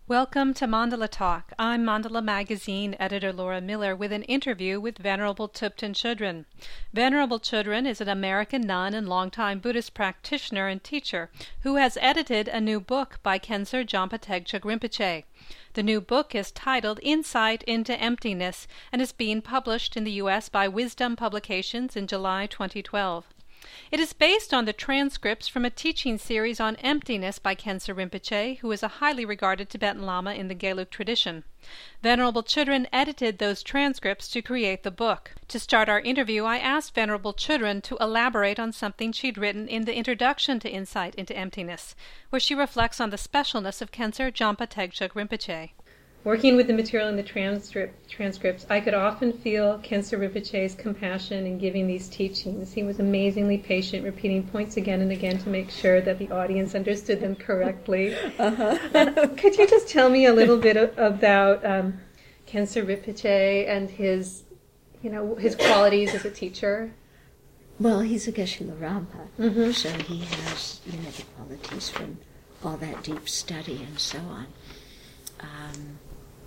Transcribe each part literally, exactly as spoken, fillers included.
Welcome to Mandala Talk. I'm Mandala Magazine editor Laura Miller with an interview with Venerable Thupten Chodron. Venerable Chodron is an American nun and longtime Buddhist practitioner and teacher who has edited a new book by Khensur Jampa Tegchuk Rinpoche. The new book is titled Insight into Emptiness and is being published in the U S by Wisdom Publications in July twenty twelve. It is based on the transcripts from a teaching series on emptiness by Khensur Rinpoche, who is a highly regarded Tibetan Lama in the Gelug tradition. Venerable Chodron edited those transcripts to create the book. To start our interview, I asked Venerable Chodron to elaborate on something she'd written in the introduction to Insight into Emptiness, where she reflects on the specialness of Khensur Jampa Tegchuk Rinpoche. Working with the material in the transcript, transcripts, I could often feel Khensur Rinpoche's compassion in giving these teachings. He was amazingly patient, repeating points again and again to make sure that the audience understood them correctly. Uh-huh. uh, could you just tell me a little bit of, about um, Khensur Rinpoche and his, you know, his qualities as a teacher? Well, he's a Geshe Larampa, mm-hmm. so he has, you know, the qualities from all that deep study and so on. Um,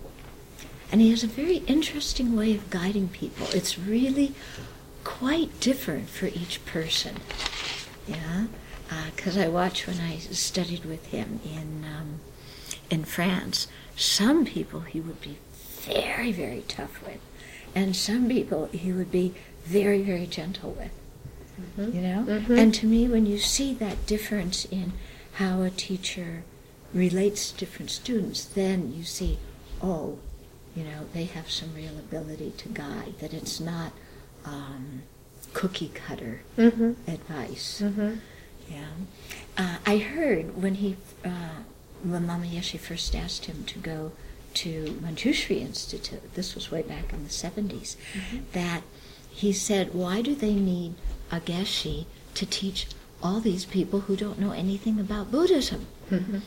And he has a very interesting way of guiding people. It's really quite different for each person, yeah. Because uh, I watched when I studied with him in um, in France. Some people he would be very, very tough with, and some people he would be very, very gentle with. Mm-hmm. You know. Mm-hmm. And to me, when you see that difference in how a teacher relates to different students, then you see, oh, you know, they have some real ability to guide, that it's not um, cookie-cutter mm-hmm. advice. Mm-hmm. Yeah. Uh, I heard when he, uh, when Lama Yeshe first asked him to go to Manjushri Institute, this was way back in the seventies, mm-hmm. that he said, why do they need a Geshe to teach all these people who don't know anything about Buddhism? Mm-hmm.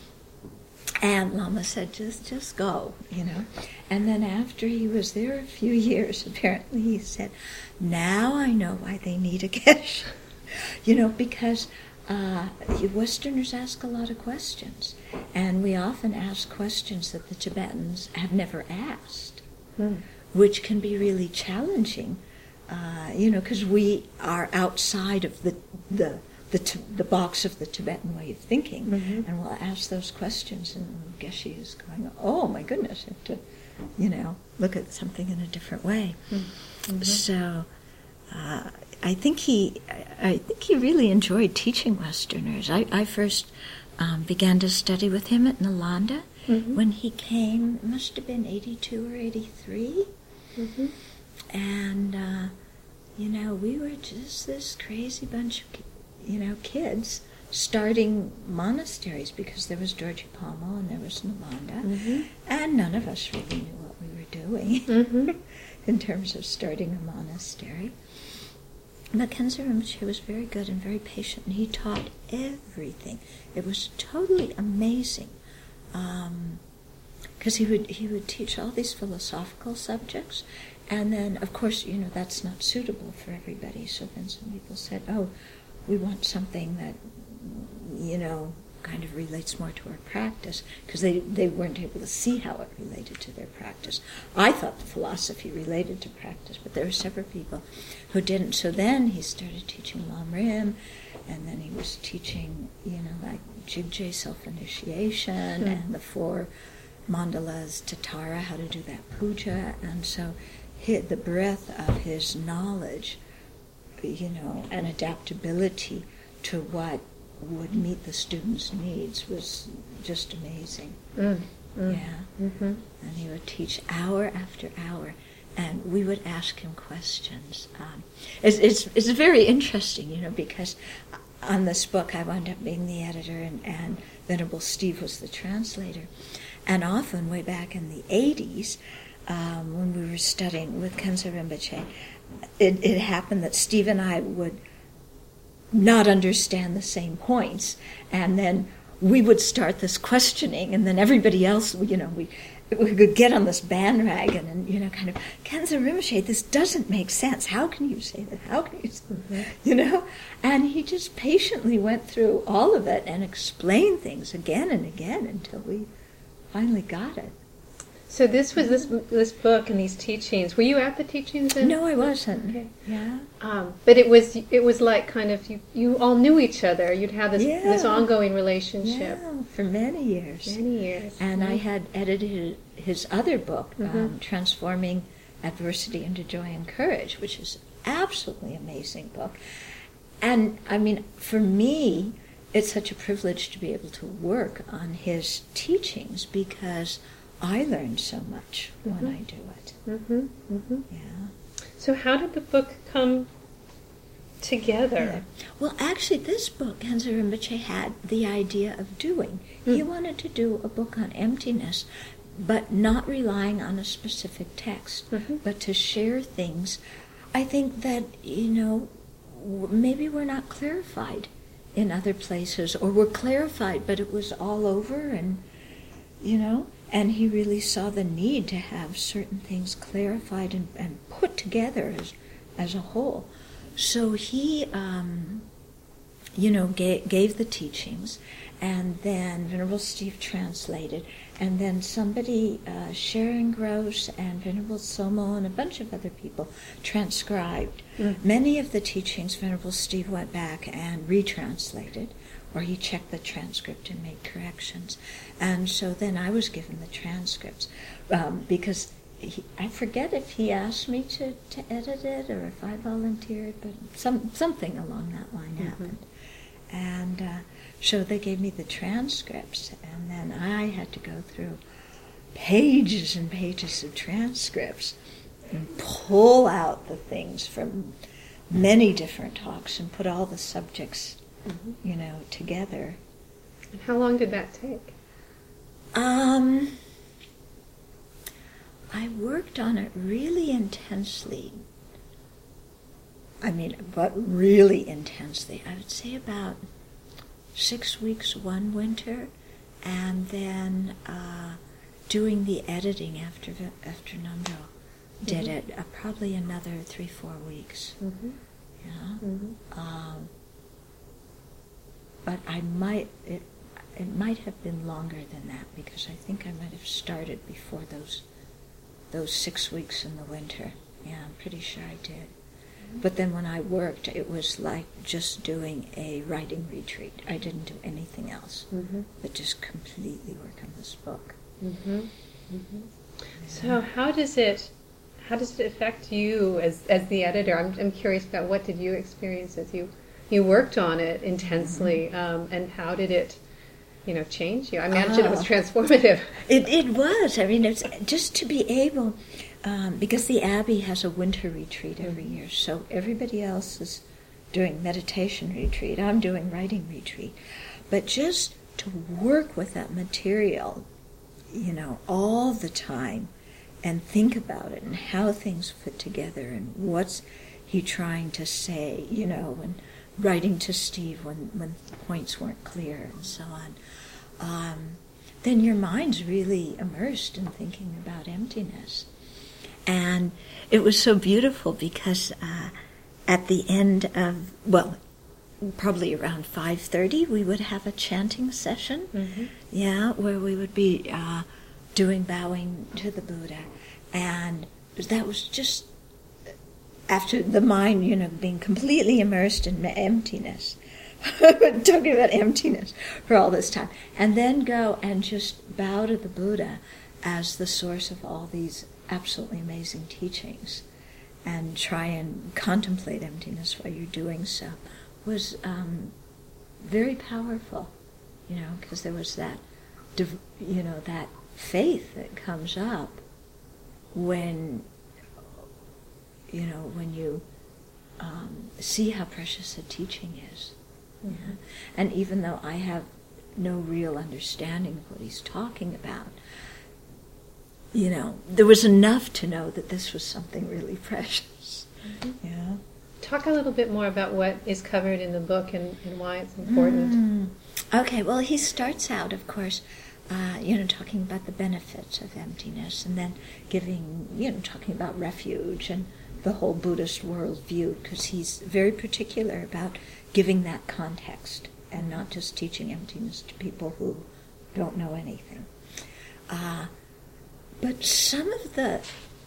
And Lama said, just just go, you know. And then after he was there a few years, apparently he said, now I know why they need a Geshe. You know, because uh, Westerners ask a lot of questions. And we often ask questions that the Tibetans have never asked, hmm. which can be really challenging, uh, you know, because we are outside of the the The, t- the box of the Tibetan way of thinking, mm-hmm. and we'll ask those questions, and Geshe is going, oh my goodness, I have to, you know, look at something in a different way. Mm-hmm. So uh, I think he, I think he really enjoyed teaching Westerners. I, I first um, began to study with him at Nalanda mm-hmm. when he came. It must have been eighty-two or eighty-three, mm-hmm. and uh, you know, we were just this crazy bunch of you know, kids starting monasteries, because there was Dorje Pomo and there was Nalanda, mm-hmm. and none of us really knew what we were doing mm-hmm. in terms of starting a monastery. But Khensur Rinpoche was very good and very patient, and he taught everything. It was totally amazing, because um, he would he would teach all these philosophical subjects, and then, of course, you know, that's not suitable for everybody. So then some people said, oh, we want something that, you know, kind of relates more to our practice, because they, they weren't able to see how it related to their practice. I thought the philosophy related to practice, but there were several people who didn't. So then he started teaching Lam Rim, and then he was teaching, you know, like Jigje, self-initiation, mm. and the four mandalas, Tatara, how to do that puja. And so he, the breadth of his knowledge, you know, and adaptability to what would meet the students' needs was just amazing. Mm, mm, yeah. Mm-hmm. And he would teach hour after hour, and we would ask him questions. Um, it's, it's it's very interesting, you know, because on this book I wound up being the editor, and, and Venerable Steve was the translator. And often, way back in the eighties, um, when we were studying with Khensur Rinpoche, It, it happened that Steve and I would not understand the same points, and then we would start this questioning, and then everybody else, you know, we we could get on this bandwagon and, you know, kind of, Khensur Rinpoche, this doesn't make sense. How can you say that? How can you say that? You know? And he just patiently went through all of it and explained things again and again until we finally got it. So this was this this book and these teachings. Were you at the teachings? In, no, I wasn't. Okay. Yeah. Um, but it was it was like kind of you, you all knew each other. You'd have this yeah. this ongoing relationship. Yeah, for many years. Many years. And mm-hmm. I had edited his other book, mm-hmm. um, Transforming Adversity into Joy and Courage, which is an absolutely amazing book. And I mean, for me, it's such a privilege to be able to work on his teachings because I learned so much mm-hmm. when I do it. Mm-hmm. Mm-hmm. Yeah. So how did the book come together? Yeah. Well, actually, this book, Genzo Rinpoche had the idea of doing. Mm. He wanted to do a book on emptiness, but not relying on a specific text, mm-hmm. but to share things. I think that, you know, maybe we're not clarified in other places, or we're clarified, but it was all over, and, you know, and he really saw the need to have certain things clarified and, and put together as, as a whole. So he, um, you know, gave, gave the teachings, and then Venerable Steve translated, and then somebody, uh, Sharon Gross and Venerable Somo and a bunch of other people transcribed. Mm. Many of the teachings Venerable Steve went back and retranslated, or he checked the transcript and made corrections. And so then I was given the transcripts, um, because he, I forget if he asked me to, to edit it or if I volunteered, but some something along that line mm-hmm. happened. And uh, so they gave me the transcripts, and then I had to go through pages and pages of transcripts and pull out the things from many different talks and put all the subjects, mm-hmm. you know, together. And how long did that take? Um, I worked on it really intensely. I mean, but really intensely. I would say about six weeks one winter, and then uh, doing the editing after after Namdo did mm-hmm. it, uh, probably another three, four weeks. Mm-hmm. Yeah. Mm-hmm. Um, but I might, it, it might have been longer than that, because I think I might have started before those those six weeks in the winter. Yeah, I'm pretty sure I did. But then when I worked, it was like just doing a writing retreat. I didn't do anything else, mm-hmm. but just completely work on this book. Mm-hmm. Mm-hmm. Yeah. So how does it, how does it affect you as as the editor? I'm I'm curious about what did you experience as you you worked on it intensely, mm-hmm. um, and how did it, you know, change you? I imagine oh. it was transformative. It it was. I mean, it's just to be able. Um, because the Abbey has a winter retreat every year, so everybody else is doing meditation retreat. I'm doing writing retreat. But just to work with that material, you know, all the time, and think about it, and how things fit together, and what's he trying to say, you know, and writing to Steve when, when points weren't clear, and so on. Um, then your mind's really immersed in thinking about emptiness. And it was so beautiful because uh, at the end of, well, probably around five thirty, we would have a chanting session, mm-hmm. yeah, where we would be uh, doing bowing to the Buddha. And that was just after the mind, you know, being completely immersed in emptiness, talking about emptiness for all this time. And then go and just bow to the Buddha as the source of all these absolutely amazing teachings, and try and contemplate emptiness while you're doing so, was um, very powerful, you know, because there was that, you know, that faith that comes up when, you know, when you um, see how precious a teaching is. Mm-hmm. Yeah? And even though I have no real understanding of what he's talking about, you know, there was enough to know that this was something really precious. Mm-hmm. Yeah. Talk a little bit more about what is covered in the book and, and why it's important. Mm. Okay, well, he starts out, of course, uh, you know, talking about the benefits of emptiness, and then giving, you know, talking about refuge and the whole Buddhist worldview, because he's very particular about giving that context and not just teaching emptiness to people who don't know anything. Uh, but some of the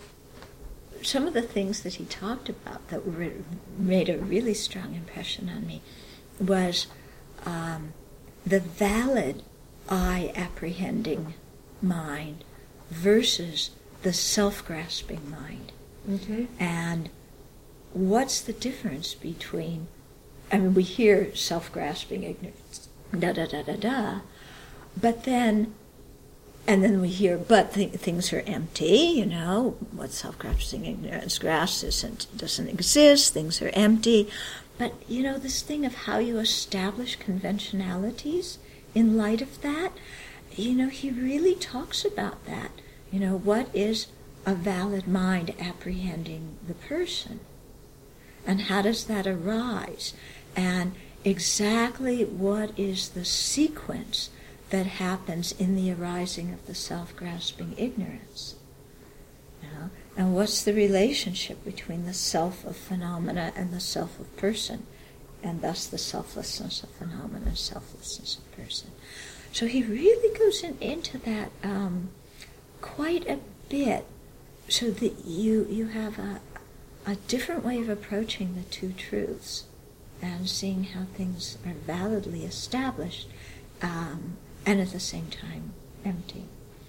some of the things that he talked about that were, made a really strong impression on me was um, the valid I-apprehending mind versus the self-grasping mind. Mm-hmm. And what's the difference between, I mean, we hear self-grasping ignorance, da-da-da-da-da, but then, and then we hear, but th- things are empty, you know, what self-grasping ignorance grasps isn't, doesn't exist, things are empty. But, you know, this thing of how you establish conventionalities in light of that, you know, he really talks about that. You know, what is a valid mind apprehending the person? And how does that arise? And exactly what is the sequence that happens in the arising of the self-grasping ignorance? You know? And what's the relationship between the self of phenomena and the self of person, and thus the selflessness of phenomena and selflessness of person? So he really goes in, into that um, quite a bit, so that you you have a, a different way of approaching the two truths and seeing how things are validly established um, and at the same time empty.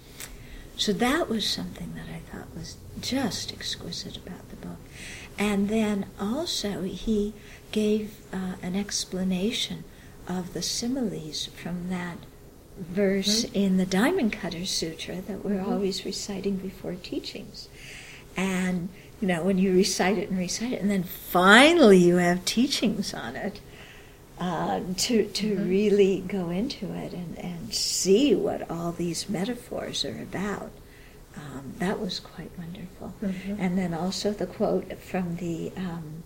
So that was something that I thought was just exquisite about the book. And then also he gave uh, an explanation of the similes from that verse mm-hmm. in the Diamond Cutter Sutra that we're mm-hmm. always reciting before teachings. And, you know, when you recite it and recite it, and then finally you have teachings on it, uh, to to mm-hmm. really go into it and, and see what all these metaphors are about. Um, that was quite wonderful. Mm-hmm. And then also the quote from the um,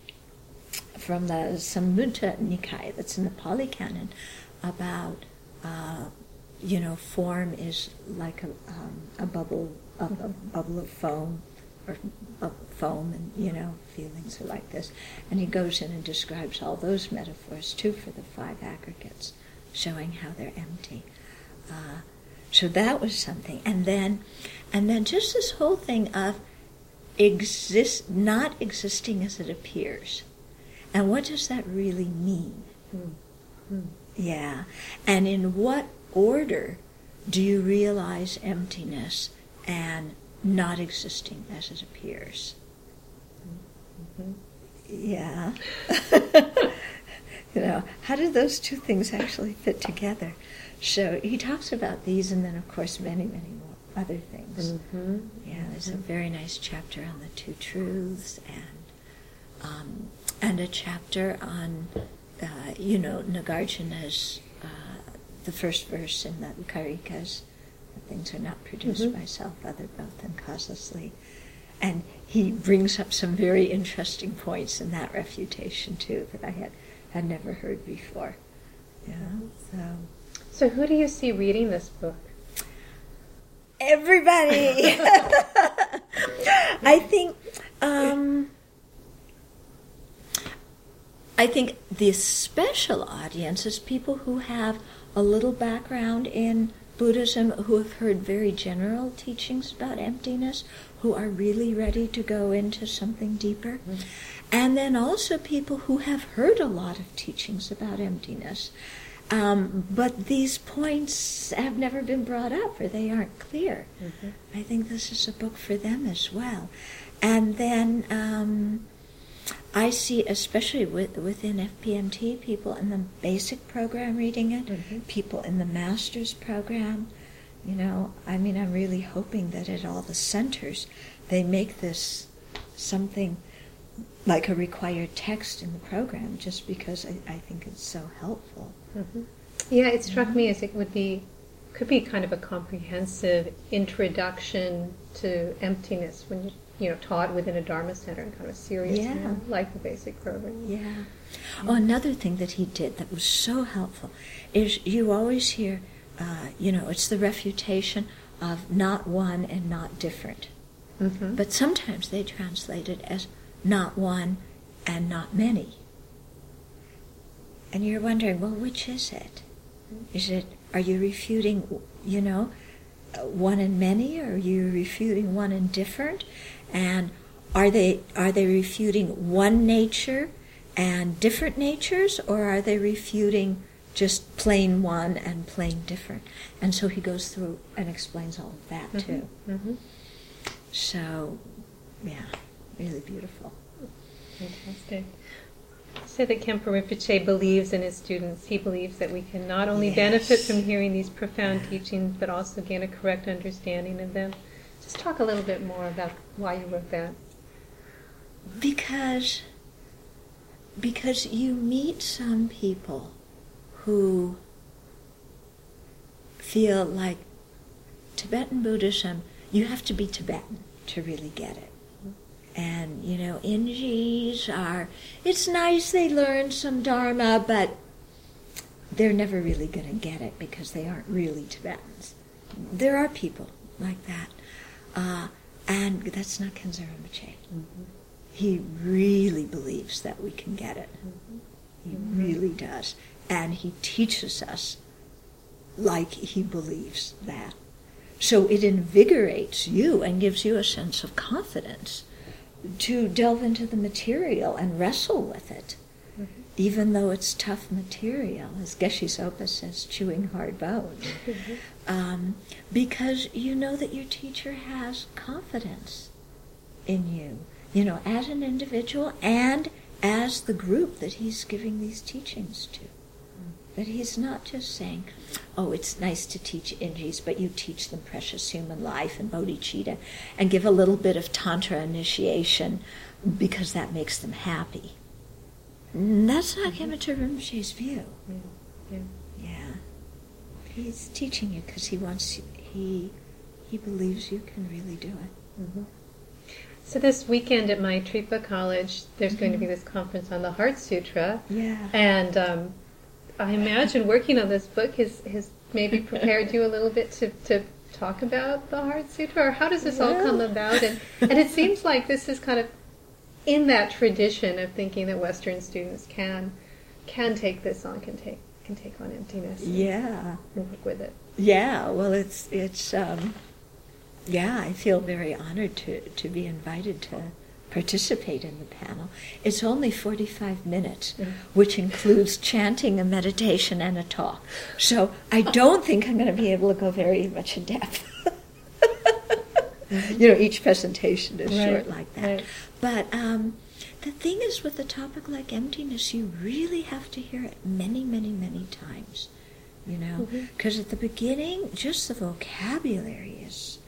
from the Samyutta Nikaya, that's in the Pali Canon, about uh, you know, form is like a um, a bubble, a, a bubble of foam, or of foam, and you know, feelings are like this. And he goes in and describes all those metaphors too for the five aggregates, showing how they're empty. Uh, so that was something. And then, and then just this whole thing of exist, not existing as it appears. And what does that really mean? Mm-hmm. Yeah. And in what order do you realize emptiness and not existing as it appears? Mm-hmm. Yeah. You know, how do those two things actually fit together? So he talks about these, and then, of course, many, many more other things. Mm-hmm. Yeah, there's mm-hmm. a very nice chapter on the two truths, and um, and a chapter on, uh, you know, Nagarjuna's, uh, the first verse in the Karikas, that things are not produced mm-hmm. by self, other, both, and causelessly. And he brings up some very interesting points in that refutation, too, that I had, had never heard before. Yeah, so... So who do you see reading this book? Everybody! I think... Um, I think the special audience is people who have a little background in Buddhism, who have heard very general teachings about emptiness, who are really ready to go into something deeper. Mm-hmm. And then also people who have heard a lot of teachings about emptiness. Um, but these points have never been brought up, or they aren't clear. Mm-hmm. I think this is a book for them as well. And then um, I see, especially with, within F P M T, people in the basic program reading it, mm-hmm. people in the master's program. You know, I mean, I'm really hoping that at all the centers they make this something like a required text in the program, just because I, I think it's so helpful. Mm-hmm. Yeah, it struck me as it would be, could be kind of a comprehensive introduction to emptiness when you, you know, taught within a Dharma center in kind of a serious yeah. manner, like the basic program. Yeah. yeah. Oh, another thing that he did that was so helpful is you always hear, uh, you know, it's the refutation of not one and not different. Mm-hmm. But sometimes they translate it as not one and not many. And you're wondering, well, which is it? Is it, are you refuting, you know, one and many, or are you refuting one and different? And are they are they refuting one nature and different natures, or are they refuting just plain one and plain different? And so he goes through and explains all of that Mm-hmm. too. Mm-hmm. So, yeah, really beautiful. Fantastic. So that Khenpo Rinpoche believes in his students. He believes that we can not only Yes. benefit from hearing these profound teachings, but also gain a correct understanding of them. Just talk a little bit more about why you wrote that. Because, because you meet some people who feel like Tibetan Buddhism, you have to be Tibetan to really get it. And, you know, Injis are, it's nice they learn some Dharma, but they're never really going to get it because they aren't really Tibetans. There are people like that. Uh, and that's not Khenpo Rinpoche. Mm-hmm. He really believes that we can get it. Mm-hmm. He really does. And he teaches us like he believes that. So it invigorates you and gives you a sense of confidence to delve into the material and wrestle with it, mm-hmm. even though it's tough material, as Geshe Sopa says, chewing hard bones. Mm-hmm. Um, because you know that your teacher has confidence in you, you know, as an individual and as the group that he's giving these teachings to. That he's not just saying, oh, it's nice to teach Injis, but you teach them precious human life and bodhicitta and give a little bit of Tantra initiation because that makes them happy. That's not Khenpo Rinpoche's view. Yeah. Yeah. Yeah. He's teaching you because he wants, he, he believes you can really do it. Mm-hmm. So this weekend at my Tripa College, there's Mm-hmm. going to be this conference on the Heart Sutra. Yeah. And um, I imagine working on this book has, has maybe prepared you a little bit to, to talk about the Heart Sutra, or how does this all come about? And, and it seems like this is kind of in that tradition of thinking that Western students can can take this on, can take can take on emptiness. And, Yeah. and work with it. Yeah, well, it's, it's um, yeah, I feel very honored to, to be invited to participate in the panel. It's only forty-five minutes, mm-hmm. which includes chanting, a meditation, and a talk. So I don't think I'm going to be able to go very much in depth. Mm-hmm. You know, each presentation is right. short like that. Right. But um, the thing is, with a topic like emptiness, you really have to hear it many, many, many times. You know, because mm-hmm. at the beginning, just the vocabulary is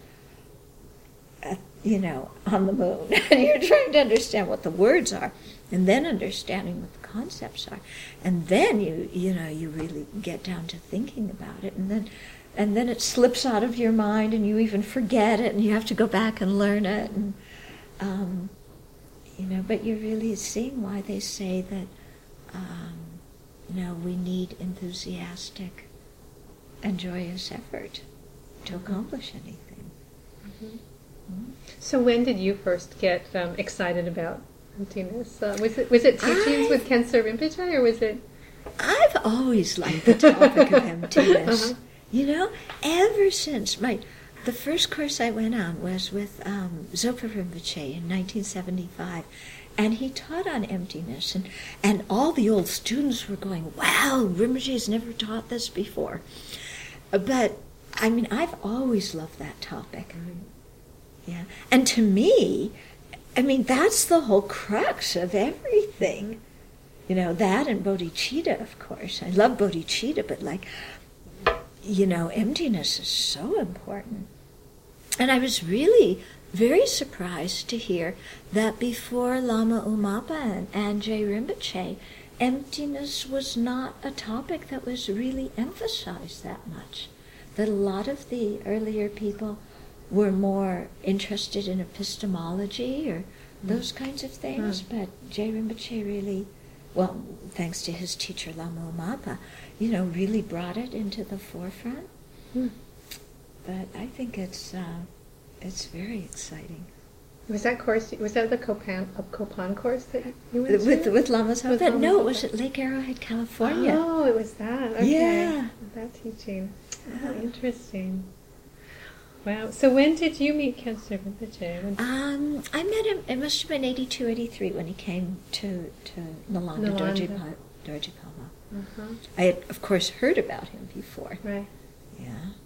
Uh, you know, on the moon. And you're trying to understand what the words are, and then understanding what the concepts are. And then you, you know, you really get down to thinking about it, and then and then it slips out of your mind, and you even forget it, and you have to go back and learn it. And, um, you know, but you're really seeing why they say that, um, you know, we need enthusiastic and joyous effort to accomplish anything. Mm-hmm. So when did you first get um, excited about emptiness? Uh, was it was it teachings I, with Khenpo Rinpoche, or was it? I've always liked the topic of emptiness. Uh-huh. You know, ever since my the first course I went on was with um, Zopa Rinpoche in nineteen seventy-five, and he taught on emptiness, and and all the old students were going, "Wow, Rinpoche's never taught this before." But I mean, I've always loved that topic. Mm-hmm. Yeah, and to me, I mean, that's the whole crux of everything. You know, that and bodhicitta, of course. I love bodhicitta, but like, you know, emptiness is so important. And I was really very surprised to hear that before Lama Umapa and Anjay Rinpoche, emptiness was not a topic that was really emphasized that much. That a lot of the earlier people were more interested in epistemology or those kinds of things, mm. but Jay Rinpoche really, well, thanks to his teacher Lama Umapa, you know, really brought it into the forefront. Mm. But I think it's uh, it's very exciting. Was that course? Was that the Copan uh, Copan course that you went with to? with Lama Zopa? No, it was at Lake Arrowhead, California. Oh, it was that. Okay. Yeah, that teaching. Oh, interesting. Wow. So when did you meet Khyentse Rinpoche? When... Um, I met him, it must have been eighty-two, eighty-three when he came to, to Nalanda, Nalanda. Dorje, Dorje Pama. Uh-huh. I had, of course, heard about him before. Right. Yeah.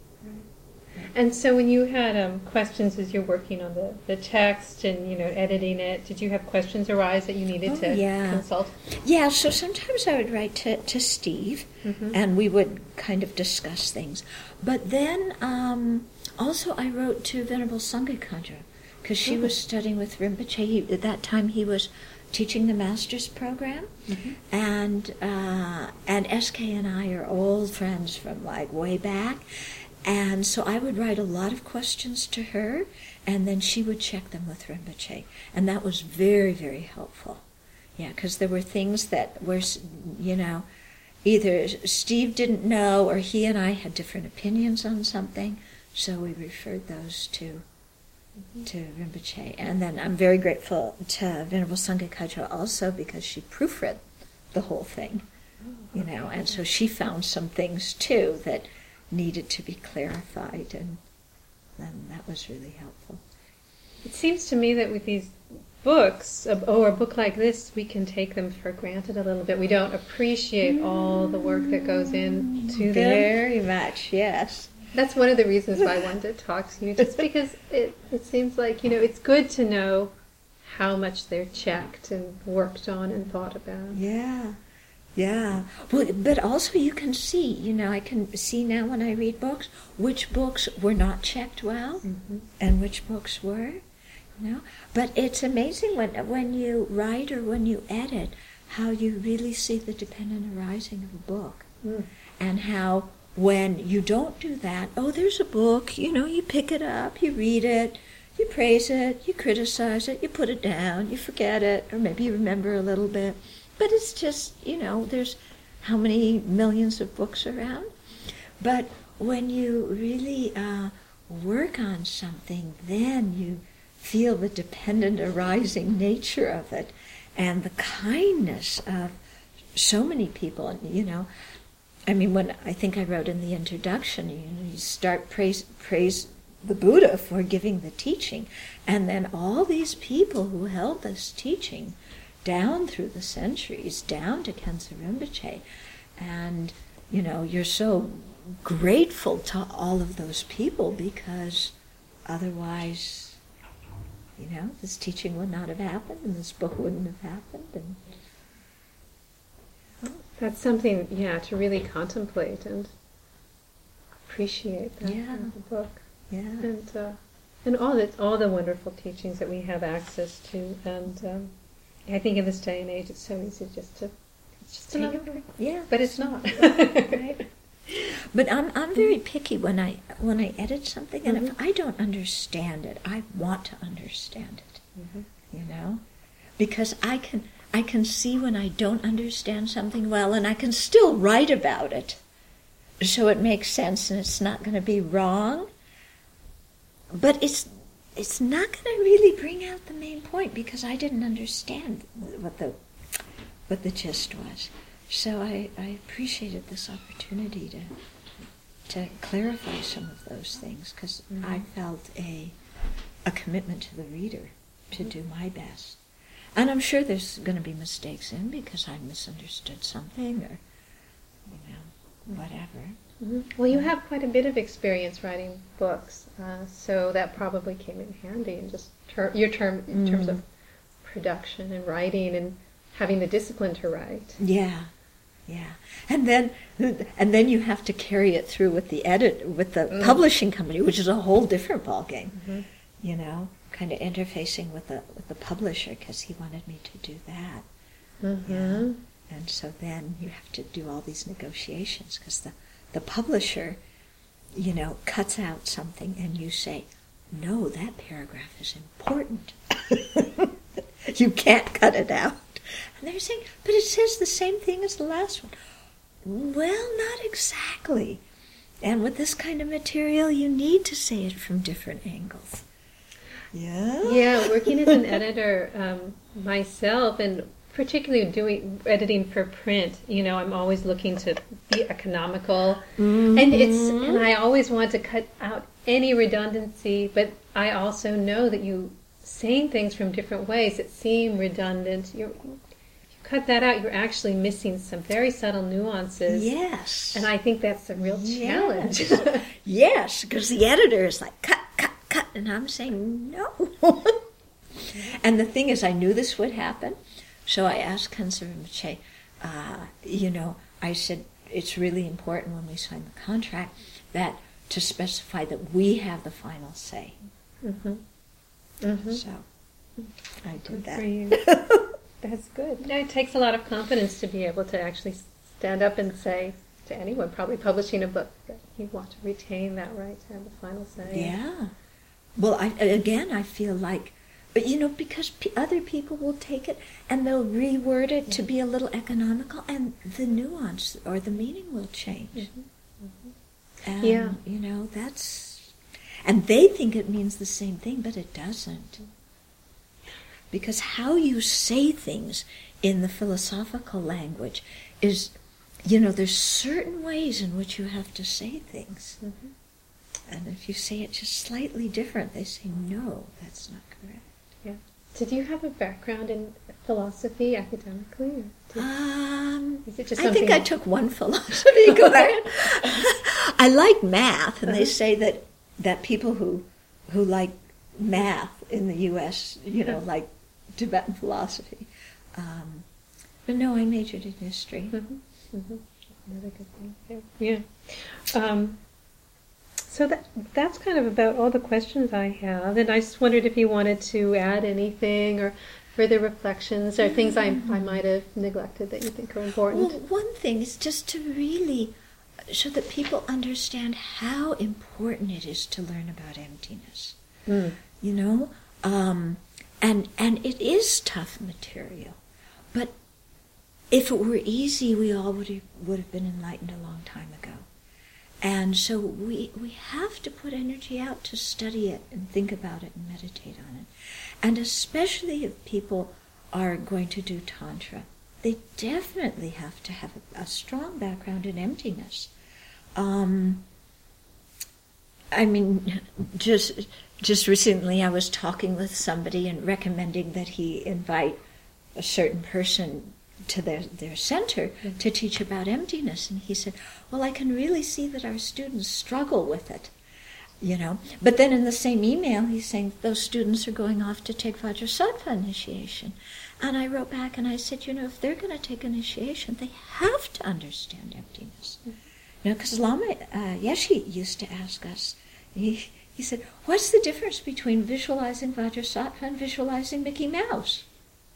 And so when you had um, questions as you're working on the, the text and, you know, editing it, did you have questions arise that you needed Oh, to yeah. consult? Yeah, so sometimes I would write to, to Steve, Mhm. and we would kind of discuss things. But then um, also I wrote to Venerable Sangha Khandra, because she Oh. was studying with Rinpoche. He, at that time he was teaching the master's program, Mhm. and uh, and S K and I are old friends from like way back. And so I would write a lot of questions to her, and then she would check them with Rinpoche. And that was very, very helpful. Yeah, because there were things that were, you know, either Steve didn't know or he and I had different opinions on something, so we referred those to to Rinpoche. And then I'm very grateful to Venerable Sangha Khandra also, because she proofread the whole thing, you know, and so she found some things too that needed to be clarified, and then that was really helpful. It seems to me that with these books, or a book like this, we can take them for granted a little bit. We don't appreciate all the work that goes into them. Very much, yes. That's one of the reasons why I wanted to talk to you, just because it, it seems like, you know, it's good to know how much they're checked and worked on and thought about. Yeah, yeah. Well, but also you can see, you know, I can see now when I read books, which books were not checked well Mm-hmm. and which books were, you know. But it's amazing when when you write or when you edit, how you really see the dependent arising of a book. Mm. And how when you don't do that, oh, there's a book, you know, you pick it up, you read it, you praise it, you criticize it, you put it down, you forget it, or maybe you remember a little bit. But it's just, you know, there's how many millions of books around? But when you really uh, work on something, then you feel the dependent arising nature of it and the kindness of so many people, and, you know, I mean, when I think I wrote in the introduction, you know, you start praise praise the Buddha for giving the teaching, and then all these people who held this teaching down through the centuries, down to Khyentse Rinpoche, and you know, you're so grateful to all of those people, because otherwise, you know, this teaching would not have happened, and this book wouldn't have happened, and That's something, yeah, to really contemplate and appreciate that Yeah. in the book, yeah. and uh, and all the all the wonderful teachings that we have access to. And um, I think in this day and age, it's so easy just to it's just Take another it. book, Yeah. but it's not. Right. But I'm I'm very picky when I when I edit something, and Mhm. if I don't understand it, I want to understand it. Mhm. You know, because I can I can see when I don't understand something well, and I can still write about it, so it makes sense and it's not going to be wrong. But it's it's not going to really bring out the main point, because I didn't understand what the what the gist was. So I, I appreciated this opportunity to to clarify some of those things, because Mhm. I felt a a commitment to the reader to do my best. And I'm sure there's going to be mistakes in, because I misunderstood something, or, you know, whatever. Mhm. Well, you have quite a bit of experience writing books, uh, so that probably came in handy in just ter- your term in terms Mm. of production and writing and having the discipline to write. Yeah, yeah. And then and then you have to carry it through with the edit, with the Mm. publishing company, which is a whole different ballgame. Mhm. You know, kind of interfacing with the with the publisher, because he wanted me to do that. Mhm. And so then you have to do all these negotiations, because the, the publisher, you know, cuts out something and you say, no, that paragraph is important. You can't cut it out. And they're saying, but it says the same thing as the last one. Well, not exactly. And with this kind of material, you need to say it from different angles. Yeah? Yeah, working as an editor um, myself, and particularly doing editing for print, you know, I'm always looking to be economical, mm-hmm. and it's and I always want to cut out any redundancy, but I also know that you saying things from different ways that seem redundant, you're, if you cut that out, you're actually missing some very subtle nuances. Yes. And I think that's a real challenge. Yes, yes, because the editor is like, cut, cut, cut, and I'm saying, no. And the thing is, I knew this would happen, so I asked Hunter Rinpoche, uh, you know, I said, it's really important when we sign the contract that to specify that we have the final say. Mm-hmm. Mm-hmm. So I did good that. For you. That's good. No, it takes a lot of confidence to be able to actually stand up and say to anyone, probably publishing a book, that you want to retain that right to have the final say. Yeah. Well, I, again, I feel like, but you know, because p- other people will take it and they'll reword it to be a little economical, and the nuance or the meaning will change. Mm-hmm. Mm-hmm. And, yeah. you know, that's... And they think it means the same thing, but it doesn't. Because how you say things in the philosophical language is, you know, there's certain ways in which you have to say things. Mm-hmm. And if you say it just slightly different, they say, no, that's not correct. Yeah. Did you have a background in philosophy academically? Or did, um, is it just I think something- I took one philosophy class. I like math, and uh-huh. they say that that people who who like math in the U S, you know, like Tibetan philosophy. Um, but no, I majored in history. Mm-hmm. Mm-hmm. Another good thing. Yeah. yeah. Um, so that that's kind of about all the questions I have, and I just wondered if you wanted to add anything or further reflections or things I I might have neglected that you think are important. Well, one thing is just to really so that people understand how important it is to learn about emptiness. Mm. You know, um, and and it is tough material, but if it were easy, we all would have, would have been enlightened a long time ago. And so we we have to put energy out to study it and think about it and meditate on it. And especially if people are going to do Tantra, they definitely have to have a, a strong background in emptiness. Um, I mean, just just recently I was talking with somebody and recommending that he invite a certain person to their, their center mm-hmm. to teach about emptiness. And he said, well, I can really see that our students struggle with it, you know. But then in the same email, he's saying those students are going off to take Vajrasattva initiation. And I wrote back and I said, you know, if they're going to take initiation, they have to understand emptiness. Mm-hmm. You know, because Lama uh, Yeshe used to ask us, he, he said, what's the difference between visualizing Vajrasattva and visualizing Mickey Mouse?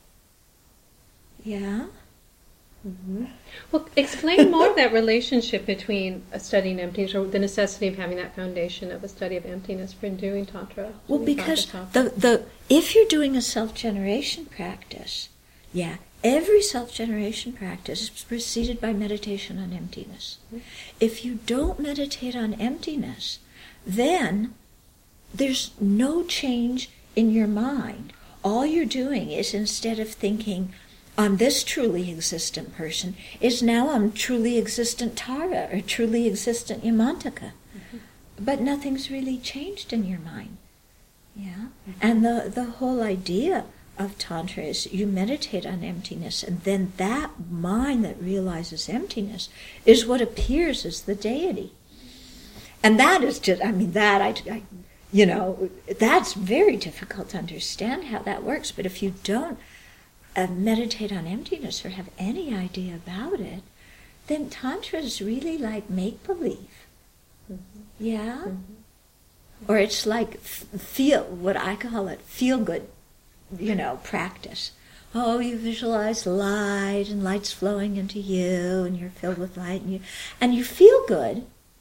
Yeah? Mm-hmm. Well, explain more that relationship between a studying emptiness, or the necessity of having that foundation of a study of emptiness for doing Tantra. Well, because the, the if you're doing a self-generation practice, yeah, every self-generation practice is preceded by meditation on emptiness. Mm-hmm. If you don't meditate on emptiness, then there's no change in your mind. All you're doing is, instead of thinking, I'm this truly existent person, is now I'm truly existent Tara or truly existent Yamantaka. Mm-hmm. But nothing's really changed in your mind. Yeah? Mm-hmm. And the, the whole idea of Tantra is you meditate on emptiness, and then that mind that realizes emptiness is what appears as the deity. And that is just, I mean, that, I, I, you know, that's very difficult to understand how that works. But if you don't uh, meditate on emptiness or have any idea about it, then Tantra is really like make-believe. Mm-hmm. Yeah? Mm-hmm. Or it's like f- feel, what I call it, feel-good, you know, practice. Oh, you visualize light, and light's flowing into you, and you're filled with light, and you, and you feel good.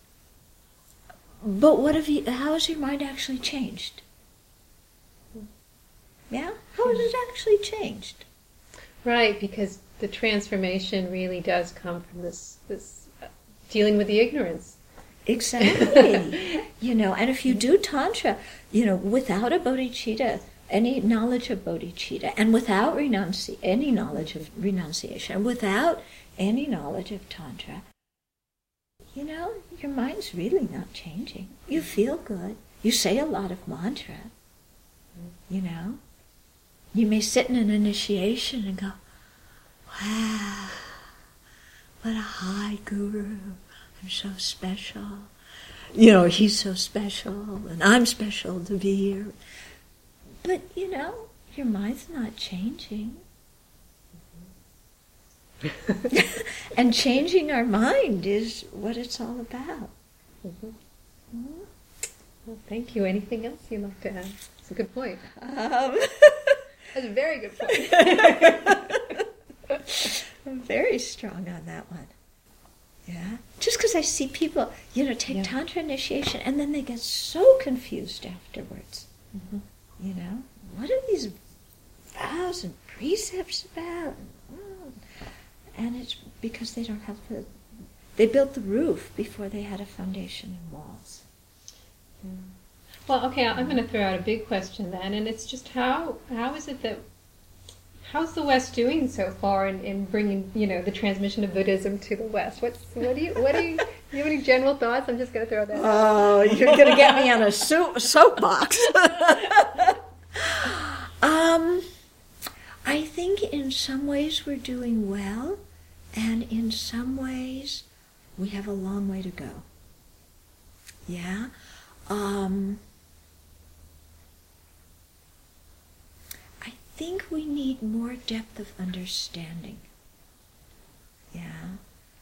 But what have you? How has your mind actually changed? Yeah, how has it actually changed? Right, because the transformation really does come from this this uh, dealing with the ignorance. Exactly. You know, and if you do Tantra, you know, without a bodhicitta any knowledge of bodhicitta, and without renunci- any knowledge of renunciation, and without any knowledge of Tantra, you know, your mind's really not changing. You feel good. You say a lot of mantra, you know. You may sit in an initiation and go, wow, what a high guru. I'm so special. You know, he's so special, and I'm special to be here. But, you know, your mind's not changing. And changing our mind is what it's all about. Mm-hmm. Mm-hmm. Well, thank you. Anything else you'd like to add? It's a good point. Um, That's a very good point. I'm very strong on that one. Yeah. Just because I see people, you know, take yeah. Tantra initiation and then they get so confused afterwards. Mm-hmm. You know, what are these vows and precepts about? And it's because they don't have the, they built the roof before they had a foundation and walls. Yeah. Well, okay, I'm going to throw out a big question then, and it's just how how is it that, how's the West doing so far in, in bringing, you know, the transmission of Buddhism to the West? What's, what do you, what do you, do you have any general thoughts? I'm just going to throw that out. Oh, you're going to get me on a so- soapbox. um, I think in some ways we're doing well, and in some ways we have a long way to go. Yeah? Um, I think we need more depth of understanding. Yeah?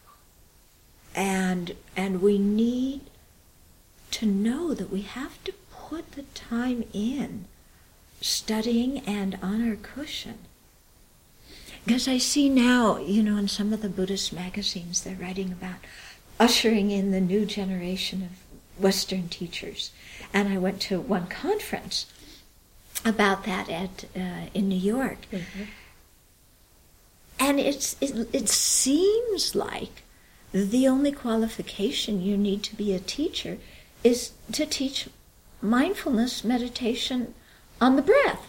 And, and we need to know that we have to put the time in studying and on our cushion. Because I see now, you know, in some of the Buddhist magazines, they're writing about ushering in the new generation of Western teachers. And I went to one conference about that at uh, in New York. Mm-hmm. And it's it, it seems like the only qualification you need to be a teacher is to teach mindfulness meditation on the breath.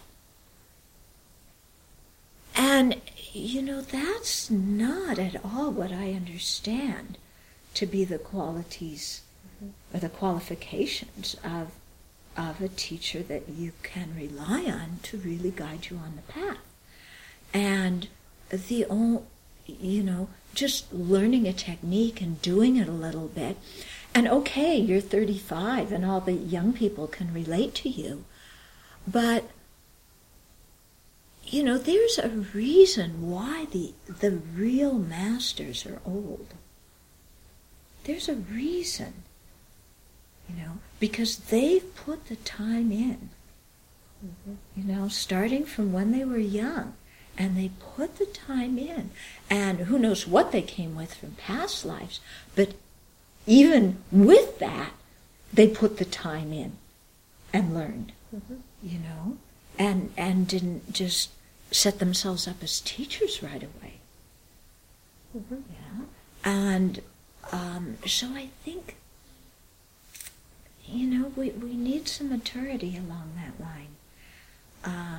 And, you know, that's not at all what I understand to be the qualities mm-hmm. or the qualifications of of a teacher that you can rely on to really guide you on the path. And the only, you know, just learning a technique and doing it a little bit, and okay, you're thirty-five and all the young people can relate to you, but you know, there's a reason why the the real masters are old. There's a reason, you know, because they've put the time in, mm-hmm. you know, starting from when they were young, and they put the time in, and who knows what they came with from past lives, but even with that, they put the time in and learned, mm-hmm. you know, and and didn't just set themselves up as teachers right away. Mm-hmm. Yeah, and um, so I think, you know, we, we need some maturity along that line. Uh,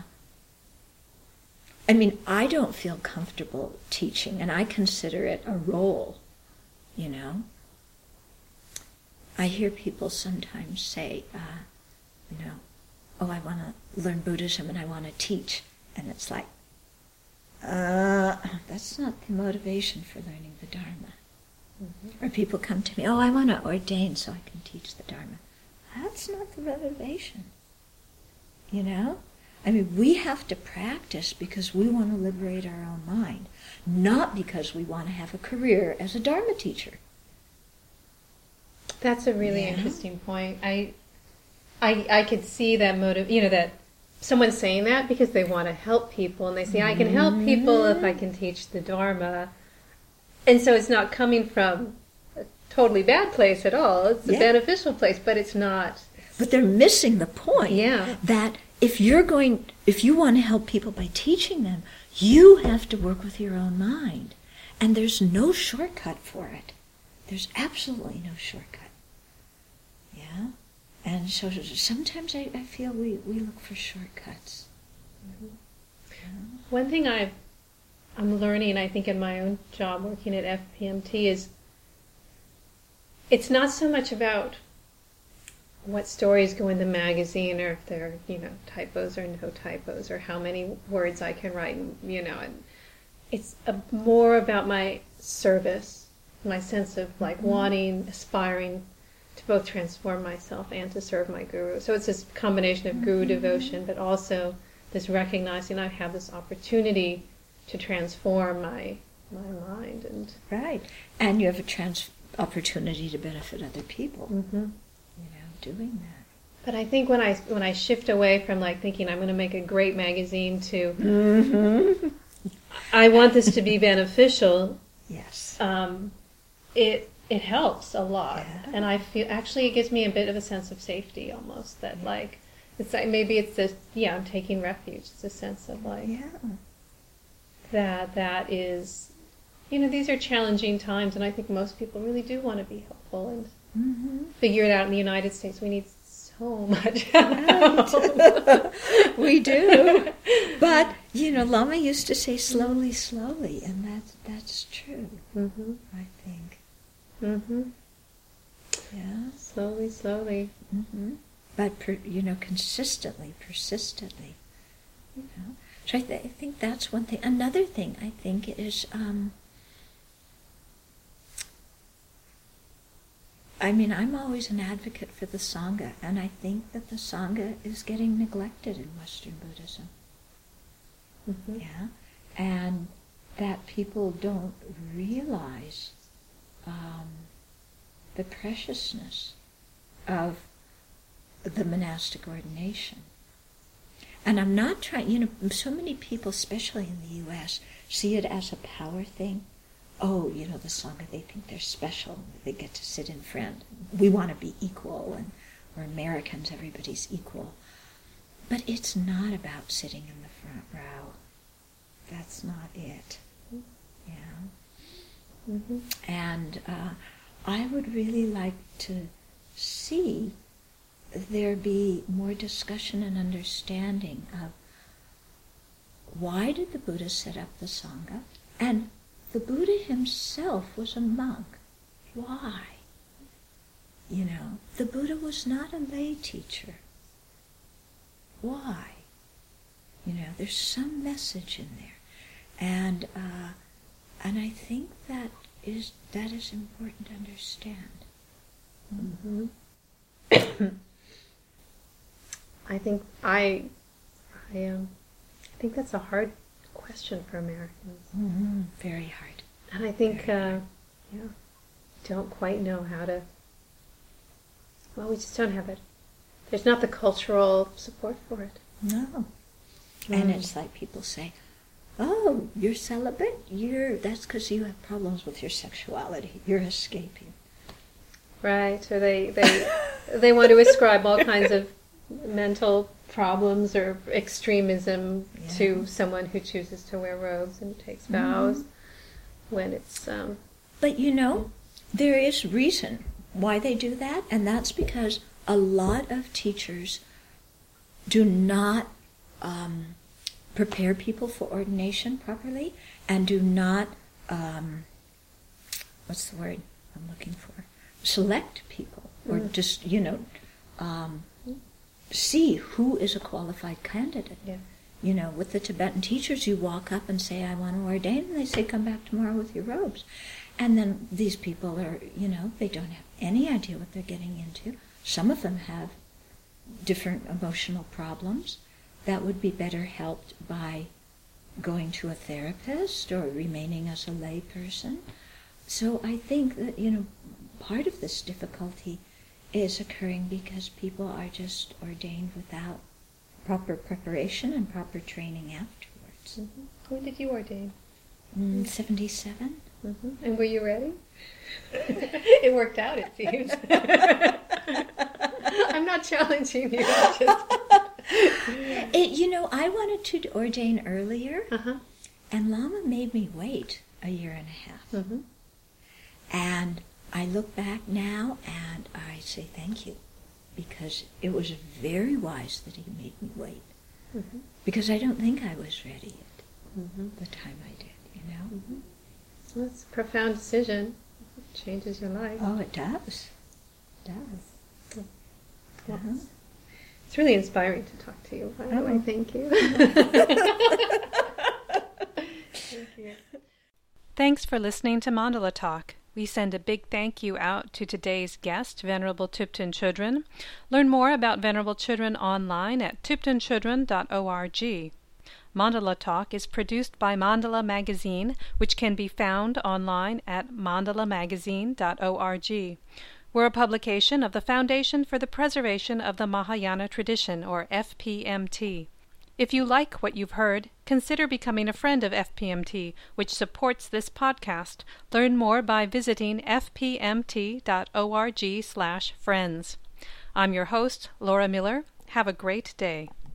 I mean, I don't feel comfortable teaching, and I consider it a role, you know. I hear people sometimes say, uh, you know, oh, I want to learn Buddhism and I want to teach. And it's like, uh, that's not the motivation for learning the Dharma. Mm-hmm. Or people come to me, oh, I want to ordain so I can teach the Dharma. That's not the motivation, you know? I mean, we have to practice because we want to liberate our own mind, not because we want to have a career as a Dharma teacher. That's a really yeah. interesting point. I, I, I could see that motive. You know, that someone's saying that because they want to help people, and they say, "I can help people if I can teach the Dharma," and so it's not coming from a totally bad place at all. It's a yeah. beneficial place, but it's not. But they're missing the point. Yeah. That if you're going, if you want to help people by teaching them, you have to work with your own mind, and there's no shortcut for it. There's absolutely no shortcut. Yeah? And so sometimes I, I feel we, we look for shortcuts. Mm-hmm. Yeah. One thing I've, I'm learning, I think, in my own job working at F P M T is it's not so much about what stories go in the magazine, or if there are, you know, typos or no typos, or how many words I can write, you know. And it's a, more about my service, my sense of like mm-hmm. wanting, aspiring to both transform myself and to serve my guru. So it's this combination of guru mm-hmm. devotion, but also this recognizing I have this opportunity to transform my my mind. And right, and you have a trans opportunity to benefit other people. Mm-hmm. You know, doing that. But I think when I when I shift away from like thinking I'm going to make a great magazine to mm-hmm. I want this to be beneficial. Yes. Um, it it helps a lot, yeah. and I feel actually it gives me a bit of a sense of safety almost. That yeah. like it's like maybe it's this yeah I'm taking refuge. It's a sense of like yeah. that that is, you know, these are challenging times, and I think most people really do want to be helpful and mm-hmm. figure it out. In the United States, we need so much help. We do. But, you know, Lama used to say slowly, slowly, and that's, that's true, mm-hmm. I think. Mm-hmm. Yeah. Slowly, slowly. Mm-hmm. But, per, you know, consistently, persistently, you know. So I, th- I think that's one thing. Another thing, I think, is... Um, I mean, I'm always an advocate for the Sangha, and I think that the Sangha is getting neglected in Western Buddhism. Mm-hmm. Yeah, and that people don't realize um, the preciousness of the monastic ordination. And I'm not trying, you know, so many people, especially in the U S, see it as a power thing. Oh, you know, the Sangha, they think they're special. They get to sit in front. We want to be equal, and we're Americans, everybody's equal. But it's not about sitting in the front row. That's not it. Yeah. Mm-hmm. And uh, I would really like to see there be more discussion and understanding of why did the Buddha set up the Sangha, and the Buddha himself was a monk. Why? You know, the Buddha was not a lay teacher. Why? You know, there's some message in there, and uh, and I think that is that is important to understand. Mm-hmm. I think I, I um, I think that's a hard question for Americans. Mm-hmm. Very hard. And I think, uh, yeah, don't quite know how to. Well, we just don't have it. There's not the cultural support for it. No. Mm. And it's like people say, "Oh, you're celibate. You're that's because you have problems with your sexuality. You're escaping." Right. Or they they they want to ascribe all kinds of mental problems or extremism yeah. to someone who chooses to wear robes and takes vows mm-hmm. when it's um but you know there is reason why they do that, and that's because a lot of teachers do not um, prepare people for ordination properly, and do not um, what's the word I'm looking for select people or mm. just you know um, see who is a qualified candidate. Yeah. You know, with the Tibetan teachers, you walk up and say, "I want to ordain," and they say, "Come back tomorrow with your robes." And then these people are, you know, they don't have any idea what they're getting into. Some of them have different emotional problems that would be better helped by going to a therapist or remaining as a lay person. So I think that, you know, part of this difficulty is occurring because people are just ordained without proper preparation and proper training afterwards. Mm-hmm. When did you ordain? Mm, seventy-seven. Mm-hmm. And were you ready? It worked out, it seems. I'm not challenging you. Just it, you know, I wanted to ordain earlier, uh-huh. and Lama made me wait a year and a half. Mm-hmm. And And I look back now and I say thank you. because it was very wise that he made me wait. Mm-hmm. Because I don't think I was ready at Mm-hmm. the time I did, you know? Mm-hmm. Well, it's a profound decision. It changes your life. Oh, it does. It does. Well, Uh-huh. It's really inspiring to talk to you, by the way. Oh. Thank you. Thank you. Thanks for listening to Mandala Talk. We send a big thank you out to today's guest, Venerable Thupten Chodron. Learn more about Venerable Chodron online at thupten chodron dot org. Mandala Talk is produced by Mandala Magazine, which can be found online at mandala magazine dot org. We're a publication of the Foundation for the Preservation of the Mahayana Tradition, or F P M T. If you like what you've heard, consider becoming a friend of F P M T, which supports this podcast. Learn more by visiting f p m t dot org slash friends. I'm your host, Laura Miller. Have a great day.